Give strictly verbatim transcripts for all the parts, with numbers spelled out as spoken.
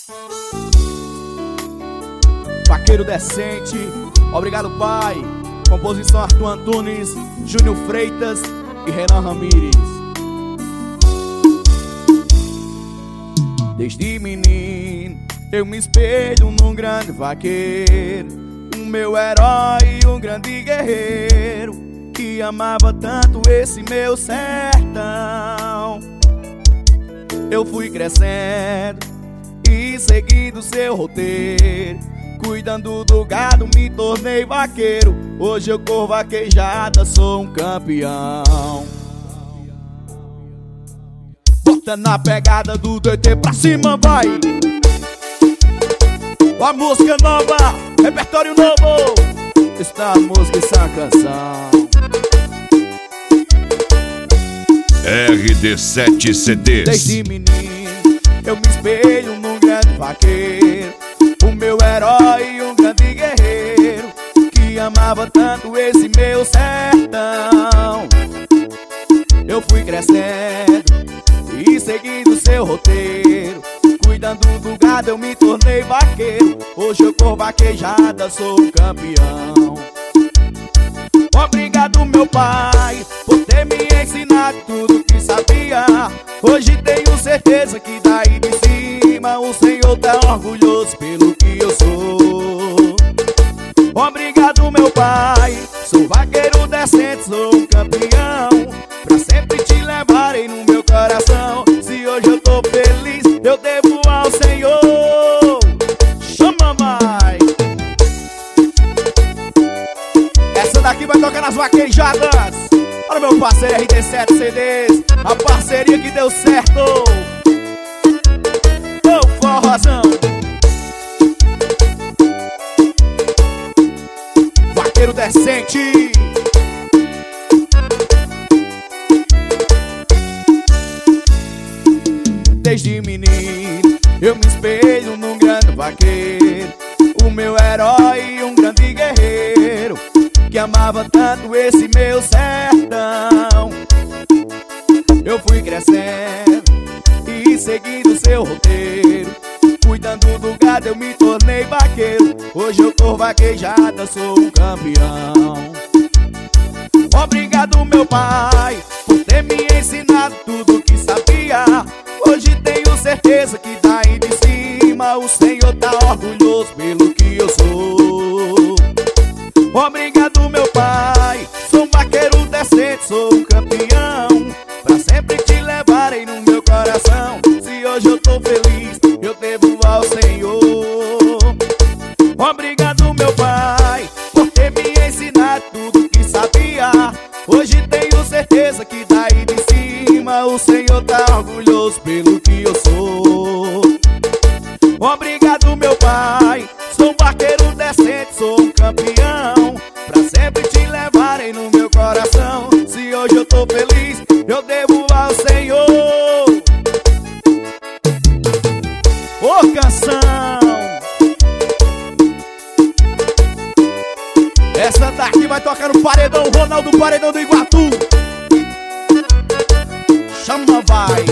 Vaqueiro Decente, obrigado pai. Composição Arthur Antunes, Júnior Freitas e Renan Ramírez. Desde menino eu me espelho num grande vaqueiro, um meu herói, um grande guerreiro, que amava tanto esse meu sertão. Eu fui crescendo e seguindo seu roteiro, cuidando do gado me tornei vaqueiro. Hoje eu corro vaquejada, sou um campeão. Bota na pegada do D T pra cima, vai! A música nova, repertório novo, está a música e essa canção. R D sete C Ds. Desde menino eu me espelho num grande vaqueiro, o meu herói, um grande guerreiro, que amava tanto esse meu sertão. Eu fui crescendo e seguindo seu roteiro, cuidando do gado eu me tornei vaqueiro. Hoje eu corro vaquejada, sou um campeão. Obrigado meu pai por ter me ensinado tudo que sabia. Hoje tenho certeza que daí de cima o Senhor tá orgulhoso pelo que eu sou. Obrigado meu pai, sou vaqueiro decente, sou um campeão. Pra sempre te levarei no meu coração. Se hoje eu tô feliz, eu devo ao Senhor. Chama mais! Essa daqui vai tocar nas vaquejadas. Olha meu parceiro R D sete C Ds, a parceria que deu certo. Ô forrozão, Vaqueiro Decente. Desde menino eu me espelho num grande vaqueiro, o meu herói, um grande guerreiro, que amava tanto esse meu sertão. Eu fui crescendo e seguindo seu roteiro, cuidando do gado eu me tornei vaqueiro. Hoje eu corro vaquejada, sou um campeão. Obrigado meu pai por ter me ensinado tudo que sabia. Hoje tenho certeza que daí de cima o Senhor tá orgulhoso pelo que eu sou. Obrigado meu pai, sou um vaqueiro decente, sou um campeão. Pra sempre te levarei no meu coração. Se hoje eu tô feliz, eu devo ao Senhor. Obrigado meu pai por ter me ensinado tudo que sabia. Hoje tenho certeza que daí de cima o Senhor tá orgulhoso pelo que eu sou. Obrigado meu pai, sou um vaqueiro decente, sou um campeão. Pra sempre te levarei no meu coração. Se hoje eu tô feliz, eu devo ao Senhor. Ô canção, essa daqui vai tocar no paredão, Ronaldo Paredão do Iguatu. Chama vai.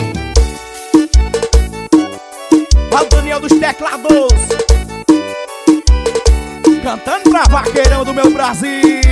Vai o Daniel dos teclados, cantando pra vaqueirão do meu Brasil.